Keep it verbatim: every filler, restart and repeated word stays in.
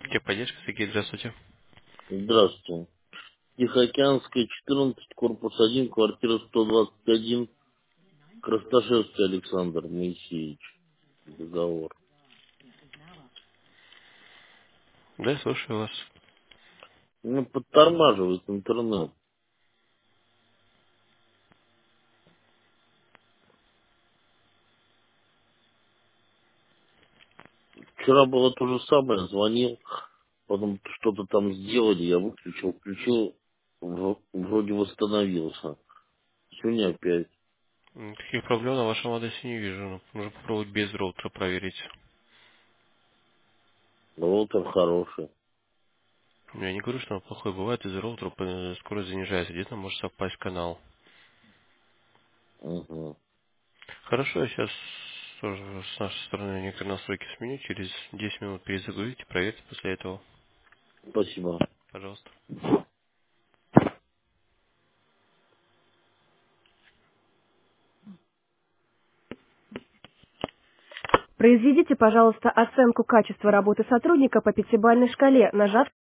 Техподдержка, Сергей, здравствуйте. Здравствуйте. Тихоокеанская, четырнадцать, корпус один, квартира сто двадцать один, Красташевский Александр Моисеевич. Договор. Да, слушаю вас. Ну, подтормаживает интернет. Вчера было то же самое, звонил, потом что-то там сделали, я выключил, включил, вро- вроде восстановился. Сегодня опять. М, Таких проблем на вашем адресе не вижу. Ну, Нужно попробовать без роутера проверить. Роутер хороший. Я не говорю, что он плохой. Бывает, из-за роутера э, скорость занижается. Где-то может совпасть канал. Угу. Хорошо, я сейчас тоже с нашей стороны некоторые настройки сменю. Через десять минут перезагрузите, проверьте после этого. Спасибо. Пожалуйста. Произведите, пожалуйста, оценку качества работы сотрудника по пятибалльной шкале, нажав